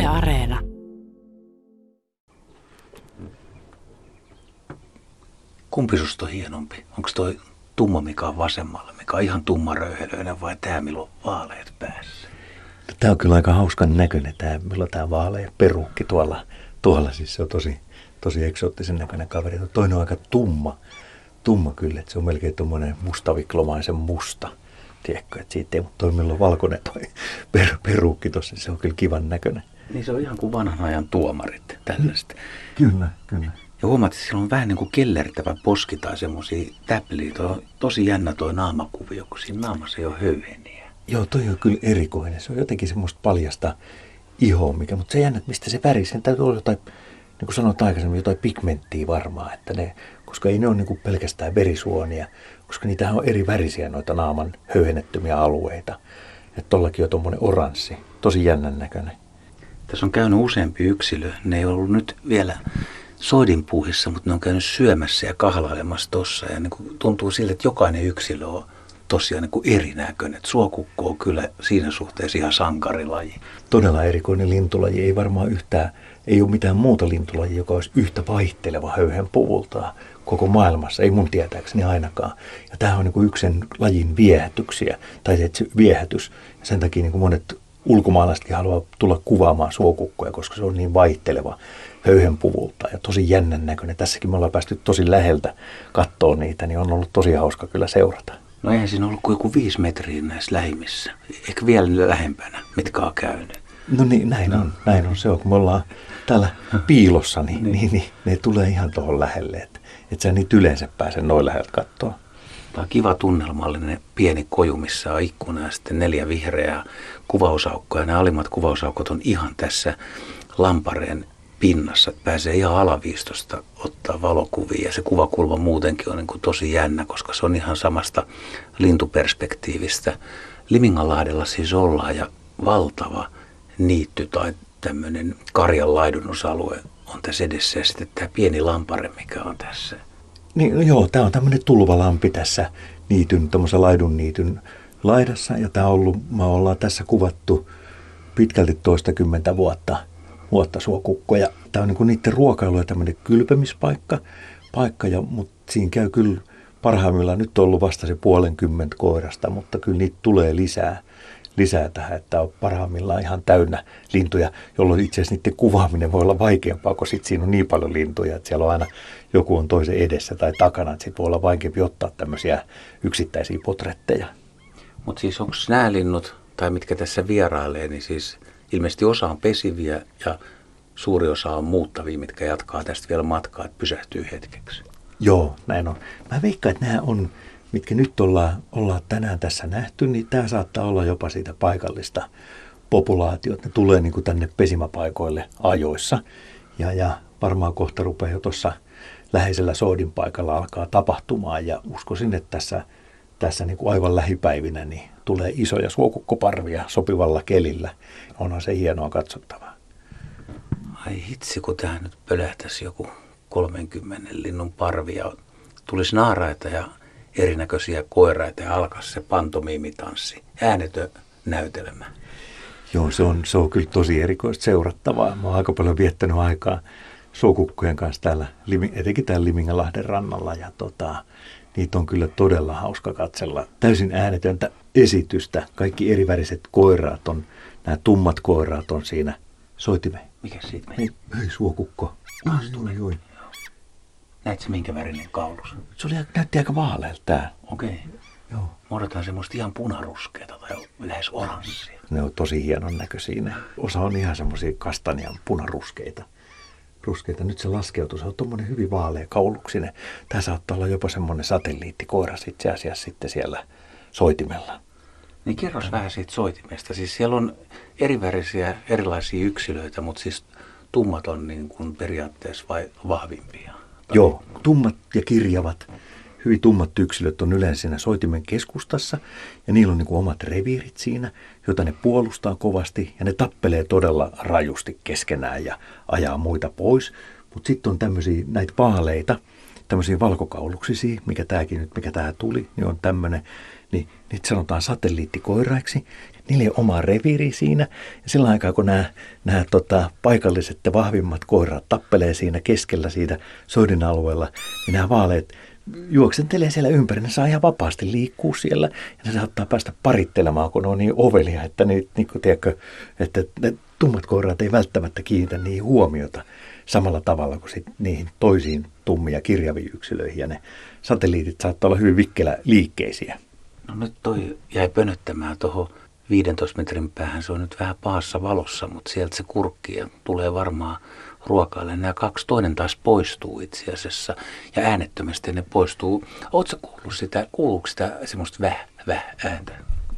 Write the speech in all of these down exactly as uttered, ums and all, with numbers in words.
Areena. Kumpi susta on hienompi? Onko toi tumma, mikä on vasemmalla, mikä on ihan tummaröyhelöinen, vai tää, millä on vaaleet päässä? Tämä on kyllä aika hauskan näköinen, tämä, millä on tämä vaalea perukki tuolla. Tuolla siis se on tosi, tosi eksoottisen näköinen kaveri. Toinen on aika tumma, tumma kyllä, että se on melkein tuommoinen mustaviklomaisen musta. Tiedätkö, että siitä ei, mutta toi, millä on valkoinen toi per, perukki tuossa, se on kyllä kivan näköinen. Niin se on ihan kuin vanhan ajan tuomarit, tällaista. Kyllä, kyllä. Ja huomaat, että sillä on vähän niin kuin kellertävä poski tai semmosia täpliä. Toi on tosi jännä toi naamakuvio, kun siinä naamassa ei ole höyheniä. Joo, toi on kyllä erikoinen. Se on jotenkin semmoista paljasta ihoa, mikä, mutta se jännä, että mistä se väri, sen täytyy olla jotain, niin kuin sanoit aikaisemmin, jotain pigmenttiä varmaan, että ne, koska ei ne ole niin kuin pelkästään verisuonia, koska niitähän on eri värisiä noita naaman höyhennettymiä alueita. Että tollakin on tommonen oranssi, tosi jännän näköinen. Tässä on käynyt useampi yksilö. Ne ei ollut nyt vielä soidinpuuhissa, mutta ne on käynyt syömässä ja kahlailemassa tossa. Ja niin kuin tuntuu siltä, että jokainen yksilö on tosiaan niin kuin erinäköinen. Että suokukko on kyllä siinä suhteessa ihan sankarilaji. Todella erikoinen lintulaji. Ei varmaan yhtään, ei ole mitään muuta lintulajia, joka olisi yhtä vaihteleva höyhenpuvultaan koko maailmassa. Ei mun tietääkseni ainakaan. Ja tämähän on niin kuin yksi sen lajin viehätyksiä, tai se viehätys. Ja sen takia niin kuin monet ulkomaalaisetkin haluaa tulla kuvaamaan suokukkoja, koska se on niin vaihteleva höyhenpuvulta ja tosi jännän näköinen. Tässäkin me ollaan päästy tosi läheltä katsoa niitä, niin on ollut tosi hauska kyllä seurata. No eihän siinä ollut kuin joku viisi metriä näissä lähimissä. Ehkä vielä lähempänä, mitkä on käynyt. No niin, näin on. Näin on se on. Kun me ollaan täällä piilossa, niin, niin. Niin, niin ne tulee ihan tuohon lähelle. Että et sä niitä yleensä pääse noin läheltä katsoa. Tämä on kiva tunnelmallinen pieni koju, missä on ikkuna ja sitten neljä vihreää kuvausaukkoa. Ja nämä alimmat kuvausaukot on ihan tässä lampareen pinnassa. Että pääsee ihan alaviistosta ottaa valokuvia. Ja se kuvakulma muutenkin on niin kuin tosi jännä, koska se on ihan samasta lintuperspektiivistä. Liminganlahdella siis ollaan ja valtava niitty tai tämmöinen karjan laidunusalue on tässä edessä. Ja sitten tämä pieni lampare, mikä on tässä. Niin, no joo, tämä on tämmöinen tulvalampi tässä niityn, tämmöisen laidun niityn laidassa. Ja tämä on ollut, me ollaan tässä kuvattu pitkälti toistakymmentä vuotta, vuotta suokukkoja. Tämä on niin kuin niiden ruokailu ja tämmöinen kylpemispaikka, paikka, ja, mutta siinä käy kyllä parhaimmillaan, nyt on ollut vasta se puolenkymmentä koirasta, mutta kyllä niitä tulee lisää, lisää tähän, että on parhaimmillaan ihan täynnä lintuja, jolloin itse asiassa niiden kuvaaminen voi olla vaikeampaa, kun sit siinä on niin paljon lintuja, että siellä on aina joku on toisen edessä tai takana, että sit voi olla vaikeampi ottaa tämmöisiä yksittäisiä potretteja. Mutta siis onko nämä linnut, tai mitkä tässä vierailee, niin siis ilmeisesti osa on pesiviä ja suuri osa on muuttavia, mitkä jatkaa tästä vielä matkaa, että pysähtyy hetkeksi. Joo, näin on. Mä veikkaan, että nämä on, mitkä nyt ollaan, ollaan tänään tässä nähty, niin tämä saattaa olla jopa siitä paikallista populaatiota. Ne tulee niin kuin tänne pesimäpaikoille ajoissa. Ja, ja varmaan kohta rupeaa jo tuossa läheisellä soodin paikalla alkaa tapahtumaan. Ja uskoisin, että tässä, tässä niin kuin aivan lähipäivinä niin tulee isoja suokukkoparvia sopivalla kelillä. Onhan se hienoa katsottavaa. Ai hitsi, kun tähän nyt pölähtäisi joku kolmenkymmenen linnun parvi ja tulisi naaraita ja erinäköisiä koiraita ja alkaisi se pantomiimitanssi, äänetön näytelmä. Joo, se on, se on kyllä tosi erikoista seurattavaa. Mä oon aika paljon viettänyt aikaa suokukkojen kanssa täällä, etenkin täällä Liminganlahden rannalla ja tota, niitä on kyllä todella hauska katsella. Täysin äänetöntä esitystä. Kaikki eriväriset koiraat on, nämä tummat koiraat on siinä. Soitimme. Mikä siitä meni? Ei, ei suokukko. Oi, oi. Näetkö minkä värinen kaulus? Se oli, näytti aika vaalealta tää. Okei. Okay. Joo. Muodotaan semmoista ihan punaruskeata tai lähes oranssia. Ne on tosi hienon näköisiä. Osa on ihan semmoisia kastanian punaruskeita. Ruskeita. Nyt se laskeutuu. Se on tommonen hyvin vaalea kauluksinen. Tää saattaa olla jopa semmonen satelliittikoiras itse asiassa sitten siellä soitimella. Niin kerros vähän siitä soitimesta. Siis siellä on erivärisiä erilaisia yksilöitä, mutta siis tummat on niin kuin periaatteessa vai vahvimpia? Tai... Joo, tummat ja kirjavat, hyvin tummat yksilöt on yleensä siinä soitimen keskustassa ja niillä on niin kuin omat reviirit siinä, joita ne puolustaa kovasti ja ne tappelee todella rajusti keskenään ja ajaa muita pois. Mutta sitten on tämmöisiä näitä vaaleita, tämmöisiä valkokauluksisia, mikä tämäkin nyt, mikä tähän tuli, niin on tämmöinen. niin niitä sanotaan satelliittikoiraiksi. Niillä ei ole oma reviiri siinä. Ja sillä aikaa, kun nämä, nämä tota, paikalliset ja vahvimmat koirat tappelee siinä keskellä siitä soidin alueella, niin nämä vaaleet juoksentelee siellä ympäri. Ne saa ihan vapaasti liikkua siellä ja ne saattaa päästä parittelemaan, kun ne on niin ovelia, että, ne, niin kuin, tiedätkö, että ne tummat koirat ei välttämättä kiinnitä niihin huomiota samalla tavalla kuin sit niihin toisiin tummia kirjaviin yksilöihin. Ja ne satelliitit saattaa olla hyvin vikkelä liikkeisiä. No nyt toi jäi pönöttämään tuohon viidentoista metrin päähän. Se on nyt vähän pahassa valossa, mutta sieltä se kurkki ja tulee varmaan ruokaille. Nämä kaksi, toinen taas poistuu itse asiassa ja äänettömästi ne poistuu. Oletko kuullut sitä, kuuluuko sitä semmoista väh, väh ääntä?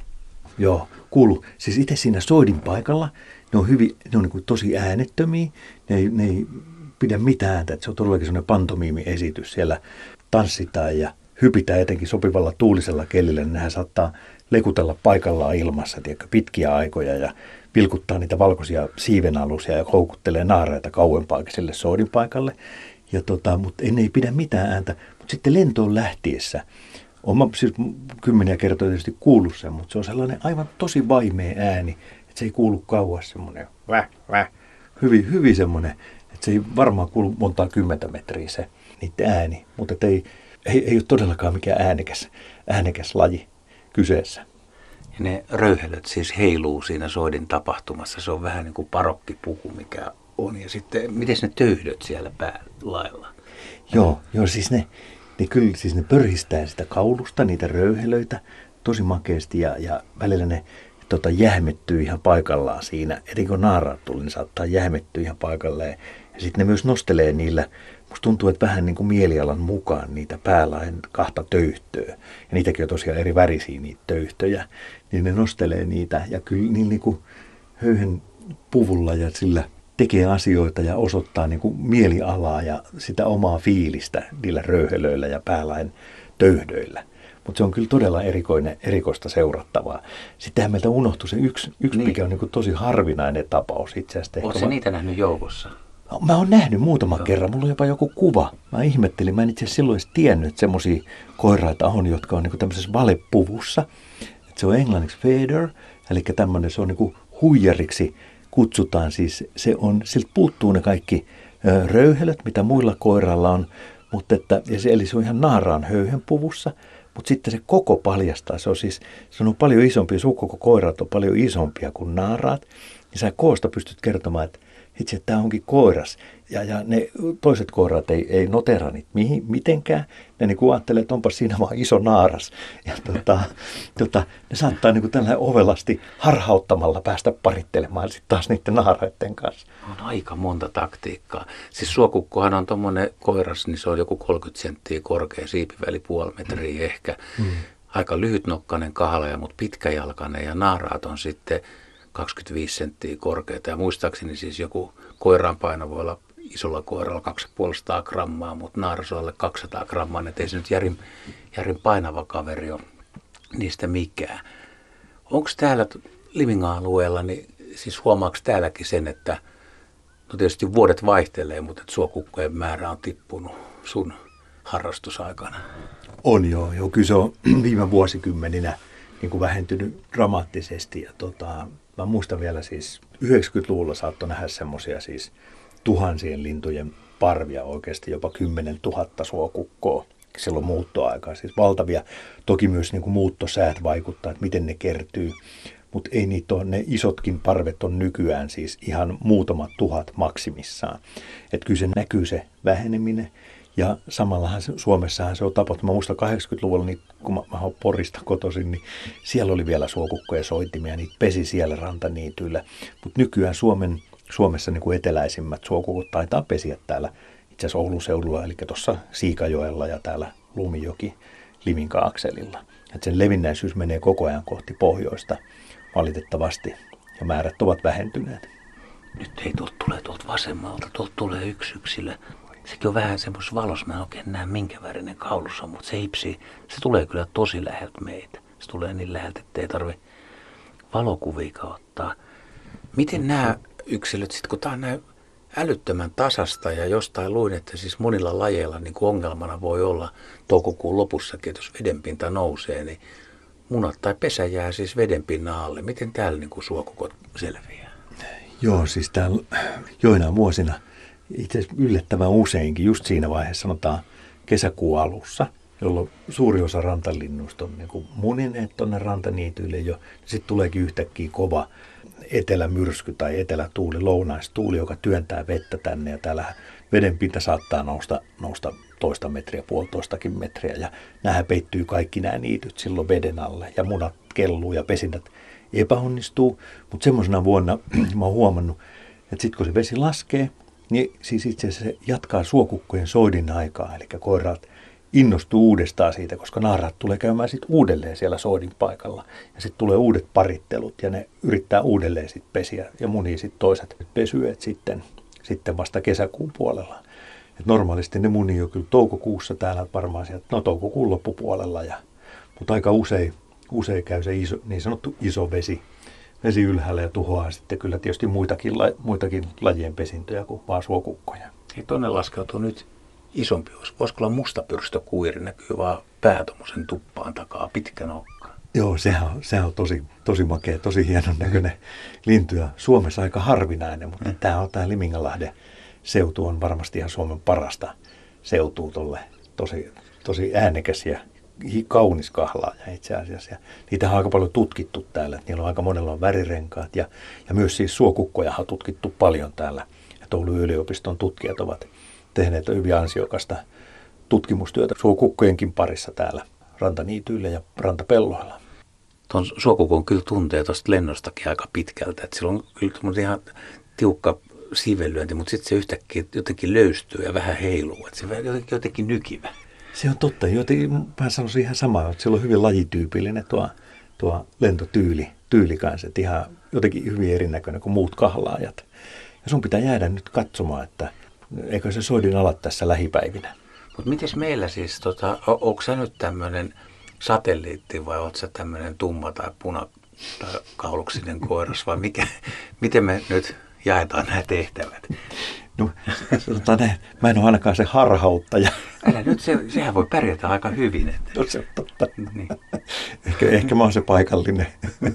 Joo, kuuluu. Siis itse siinä soidin paikalla ne on, hyvin, ne on niin kuin tosi äänettömiä. Ne ei, ne ei pidä mitään ääntä. Että se on todellakin semmoinen pantomiimiesitys. Siellä tanssitaan ja hypitään etenkin sopivalla tuulisella kelillä. Nehän saattaa lekutella paikallaan ilmassa tiedätkö, pitkiä aikoja ja vilkuttaa niitä valkoisia siivenalusia ja houkuttelee naaraita kauempaa sille soidin paikalle. Ja tota, mutta ne ei pidä mitään ääntä. Mutta sitten lentoon lähtiessä, olen siis kymmeniä kertoja tietysti kuullut sen, mutta se on sellainen aivan tosi vaimea ääni, että se ei kuulu kauas semmoinen väh, väh. Hyvin, hyvin semmoinen, että se ei varmaan kuulu montaa kymmentä metriä se niiden ääni, mutta ei, ei, ei ole todellakaan mikään äänekäs, äänekäs laji kyseessä. Ja ne röyhelöt siis heiluu siinä soidin tapahtumassa. Se on vähän niin kuin parokkipuku, mikä on. Ja sitten, miten ne töyhdöt siellä päälailla? Joo, joo siis ne, ne kyllä siis ne pörhistää sitä kaulusta, niitä röyhelöitä tosi makeasti ja, ja välillä ne tota, jähmettyy ihan paikallaan siinä. Etenkin kun naaraat tuli, niin saattaa jähmettyä ihan paikalleen. Ja sitten ne myös nostelee niillä, musta tuntuu, että vähän niin kuin mielialan mukaan niitä päälain kahta töyhtöä. Ja niitäkin on tosiaan eri värisiä niitä töyhtöjä. Niin ne nostelee niitä ja kyllä niin, niin kuin höyhen puvulla ja sillä tekee asioita ja osoittaa niin kuin mielialaa ja sitä omaa fiilistä niillä röyhelöillä ja päälain töyhdöillä. Mutta se on kyllä todella erikoinen, erikoista seurattavaa. Sittenhän meiltä unohtui se yksi, yksi niin. mikä on niin kuin tosi harvinainen tapaus itse asiassa. Oletko va- niitä nähnyt joukossa? Mä oon nähnyt muutaman Joo. kerran. Mulla on jopa joku kuva. Mä ihmettelin. Mä en itse asiassa silloin edes tiennyt, että semmosia koiraita on, jotka on niin kuin tämmöisessä valepuvussa. Et se on englanniksi feather, eli tämmöinen se on niin kuin huijariksi kutsutaan. Siis se on, siltä puuttuu ne kaikki ö, röyhelöt, mitä muilla koiralla on. Mutta että, ja se, eli se on ihan naaraan höyhenpuvussa. Mutta sitten se koko paljastaa. Se on siis se on paljon isompi. Suukkokoirat on paljon isompia kuin naaraat. Ja sä koosta pystyt kertomaan, että itse tämä onkin koiras. Ja, ja ne toiset koirat ei, ei notera niitä mihin, mitenkään. Ne niin ajattelee, että onpa siinä vaan iso naaras. Ja tota, tota, ne saattaa niin tällä ovelasti harhauttamalla päästä parittelemaan sitten taas niiden naaraiden kanssa. On aika monta taktiikkaa. Siis suokukkohan on tuommoinen koiras, niin se on joku kolmekymmentä senttiä korkea, siipiväli puoli metriä mm. ehkä. Mm. Aika lyhytnokkainen kahlea, mutta pitkäjalkainen ja naaraat on sitten kaksikymmentäviisi senttiä korkeata ja muistaakseni siis joku koiraan paino voi olla isolla koiralla kaksisataaviisikymmentä grammaa, mutta naaras on alle kaksisataa grammaa, että ei se nyt järin, järin painava kaveri ole niistä mikään. Onko täällä Liminga-alueella, niin siis huomaako täälläkin sen, että no tietysti vuodet vaihtelee, mutta että suokukkojen määrä on tippunut sun harrastusaikana? On joo, joo kyllä se on viime vuosikymmeninä niin kuin vähentynyt dramaattisesti. Ja tota, mä muistan vielä siis yhdeksänkymmentäluvulla saattoi nähdä semmoisia siis tuhansien lintujen parvia oikeasti, jopa kymmenen tuhatta suokukkoa silloin muuttoaikaa. Siis valtavia, toki myös niin kuin muuttosäät vaikuttaa, että miten ne kertyy, mutta ei niitä ole, ne isotkin parvet on nykyään siis ihan muutamat tuhat maksimissaan. Että kyllä se näkyy se väheneminen. Ja samallahan Suomessahan se on tapahtunut. Mä muistan kahdeksankymmentäluvulla, niin kun mä, mä oon Porista kotoisin, niin siellä oli vielä suokukkoja soitimia, niitä pesi siellä rantaniityillä. Mutta nykyään Suomen, Suomessa niin kuin eteläisimmät suokukot taitaa pesiä täällä itse asiassa Oulun seudulla, eli tuossa Siikajoella ja täällä Lumijoki Liminka-akselilla. Et sen levinnäisyys menee koko ajan kohti pohjoista valitettavasti ja määrät ovat vähentyneet. Nyt ei tuolta tulee tuolta vasemmalta, tuolta tulee yksi yksilö. Sekin on vähän semmoisessa valossa, mä en oikein näe minkä värinen kaulussa, mutta se ipsi, se tulee kyllä tosi läheltä meitä. Se tulee niin läheltä, ettei tarvi valokuvia ottaa. Miten nämä yksilöt, sit kun tää on näin älyttömän tasasta ja jostain luin, että siis monilla lajeilla niin kuin ongelmana voi olla toukokuun lopussakin, että jos vedenpinta nousee, niin munat tai pesä jää siis vedenpinnan alle. Miten täällä niin kuin suokukot selviää? Joo, siis täällä joinain vuosina itse asiassa yllättävän useinkin just siinä vaiheessa, sanotaan kesäkuun alussa, jolloin suuri osa rantalinnuista on niin kuin munineet tuonne rantaniityille jo. Sitten tuleekin yhtäkkiä kova etelämyrsky tai etelätuuli, lounaistuuli, joka työntää vettä tänne ja täällä vedenpinta saattaa nousta, nousta toista metriä, puolitoistakin metriä ja näähän peittyy kaikki nämä niityt silloin veden alle ja munat kelluu ja pesinnät epäonnistuu, mutta semmoisena vuonna mä oon huomannut, että sitten kun se vesi laskee, niin siis itse asiassa se jatkaa suokukkojen soidin aikaa, eli koiraat innostuu uudestaan siitä, koska naaraat tulee käymään sitten uudelleen siellä soidin paikalla. Ja sitten tulee uudet parittelut ja ne yrittää uudelleen sitten pesiä ja munii sitten toiset pesyet sitten, sitten vasta kesäkuun puolella. Et normaalisti ne munii jo kyllä toukokuussa täällä varmaan sieltä, no toukokuun loppupuolella. Ja, mutta aika usein, usein käy se iso, niin sanottu iso vesi, vesi ylhäällä ja tuhoaa sitten kyllä tietysti muitakin, muitakin lajien pesintöjä kuin vaan suokukkoja. Ei tuonne laskeutuu nyt isompi osa. Voisiko olla mustapyrstökuiri, näkyy vaan pää tommosen tuppaan takaa, pitkä nokka. Joo, sehän on, sehän on tosi, tosi makea, tosi hienon näköinen lintu ja Suomessa aika harvinainen, mutta mm. tämä on tämä Liminganlahden seutu on varmasti ihan Suomen parasta seutua tolle. Tosi, tosi äänekäs ja kaunis kahlaaja itse asiassa. Ja niitä on aika paljon tutkittu täällä. Niillä on aika monella on värirenkaat ja, ja myös siis suokukkoja on tutkittu paljon täällä. Ja Oulun yliopiston tutkijat ovat tehneet hyvin ansiokasta tutkimustyötä suokukkojenkin parissa täällä rantaniityillä ja rantapelloilla. Tuon suokukon kyllä tuntee tuosta lennostakin aika pitkältä. Että sillä on kyllä ihan tiukka sivellyönti, mutta sitten se yhtäkkiä jotenkin löystyy ja vähän heiluu. Että se on jotenkin, jotenkin nykivä. Se on totta. Jotenkin mä sanoisin ihan samaa, että sillä on hyvin lajityypillinen tuo, tuo lentotyyli tyyli kanssa. Että ihan jotenkin hyvin erinäköinen kuin muut kahlaajat. Ja sun pitää jäädä nyt katsomaan, että eikö se soidin ala tässä lähipäivinä. Mutta mites meillä siis, tota, onko sä nyt tämmöinen satelliitti vai ootko sä tämmöinen tumma tai puna tai kauluksinen koiras vai mikä, miten me nyt jaetaan nämä tehtävät? No, sanotaan näin, mä en ole ainakaan se harhauttaja. Älä nyt, se, sehän voi pärjätä aika hyvin. Että. No se on totta. Niin. Ehkä, ehkä mä oon se paikallinen,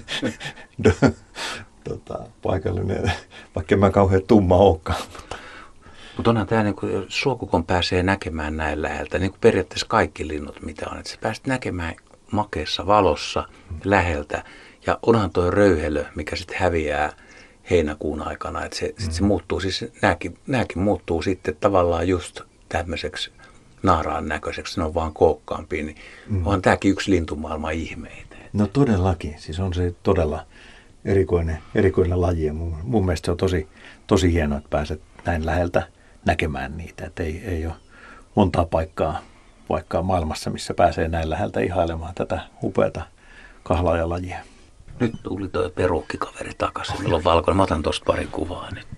tota, paikallinen, vaikka en mä kauhean tumma olekaan. Mutta onhan tämä, niin suokukon pääsee näkemään näin läheltä, niin kuin periaatteessa kaikki linnut mitä on. Että sä pääset näkemään makeassa valossa läheltä. Ja onhan tuo röyhelö, mikä sitten häviää heinäkuun aikana. Että se, mm. sit se muuttuu, siis nääkin, nääkin muuttuu sitten tavallaan just tämmöiseksi naaraan näköiseksi. Ne on vaan kookkaampia. Niin mm. onhan tämäkin yksi lintumaailman ihmeitä. No todellakin. Siis on se todella erikoinen, erikoinen laji. Mun, mun mielestä se on tosi, tosi hienoa, että pääset näin läheltä näkemään niitä. Että ei, ei ole montaa paikkaa, paikkaa maailmassa, missä pääsee näin läheltä ihailemaan tätä upeata kahlaajalajia. Nyt tuli tuo perukkikaveri takaisin. Meillä on valkoinen. Mä otan tuosta pari kuvaa nyt.